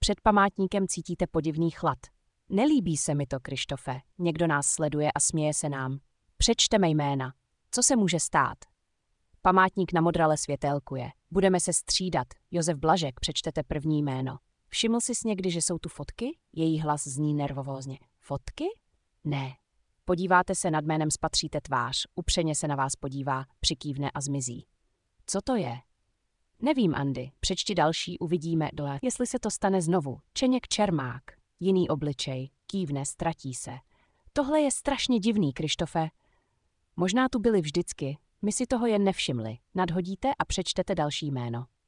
Před památníkem cítíte podivný chlad. Nelíbí se mi to, Krištofe. Někdo nás sleduje a směje se nám. Přečteme jména. Co se může stát? Památník na modrale světélkuje. Budeme se střídat. Josef Blažek, přečtete první jméno. Všiml jsi někdy, že jsou tu fotky? Její hlas zní nervózně. Fotky? Ne. Podíváte se nad jménem, spatříte tvář. Upřeně se na vás podívá, přikývne a zmizí. Co to je? Nevím, Andy. Přečti další, uvidíme dole. Jestli se to stane znovu. Čeněk Čermák. Jiný obličej. Kývne, ztratí se. Tohle je strašně divný, Krištofe. Možná tu byli vždycky. My si toho jen nevšimli. Nadhodíte a přečtete další jméno.